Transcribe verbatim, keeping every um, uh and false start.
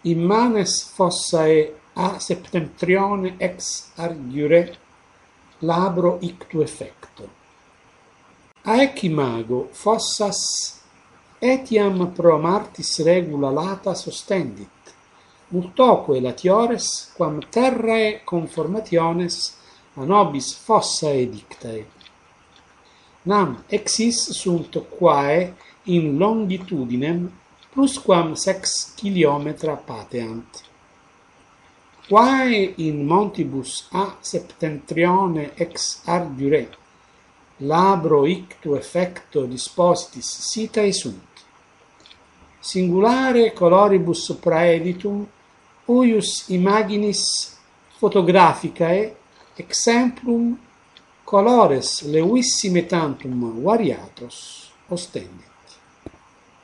immanes fossae a septentrione ex argyre labro ictu effecto. Aec imago fossas etiam pro martis regula lata sostendit, multoque latiores quam terrae conformationes a nobis fossae dictae. Nam exis sunt quae in longitudinem plusquam sex kilometra pateant. Quae in montibus a septentrione ex argyre labro ictu effecto dispositis sitae sunt. Singulare coloribus praeditum uius imaginis photographicae exemplum colores leuissime tantum variatos ostendit.